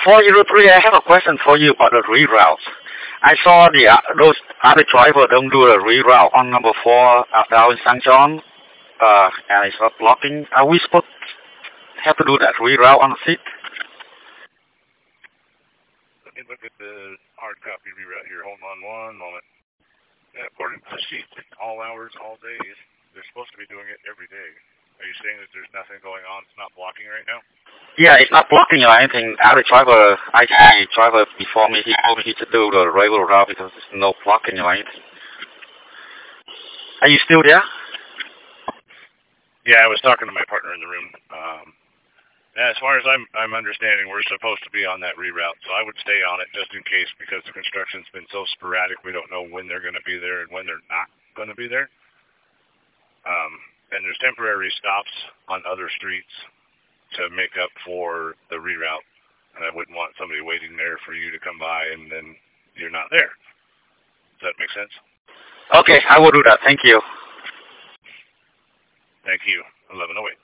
403, I have a question for you about the reroutes. I saw those other drivers don't do a reroute on number 4 down in St. John, and it's not blocking. Are we supposed to have to do that reroute on the seat? Let me look at the hard copy reroute here. Hold on one moment. According to the sheet, all hours, all days, they're supposed to be doing it every day. Are you saying that there's nothing going on? It's not blocking right now? Yeah, it's not blocking or anything. Other driver, I see driver before me, he told me he to do the regular route because there's no blocking or anything. Are you still there? Yeah, I was talking to my partner in the room. As far as I'm understanding, we're supposed to be on that reroute, so I would stay on it just in case because the construction's been so sporadic, we don't know when they're going to be there and when they're not going to be there. And there's temporary stops on other streets to make up for the reroute, and I wouldn't want somebody waiting there for you to come by and then you're not there. Does that make sense? Okay, I will do that. Thank you. Thank you. 1108.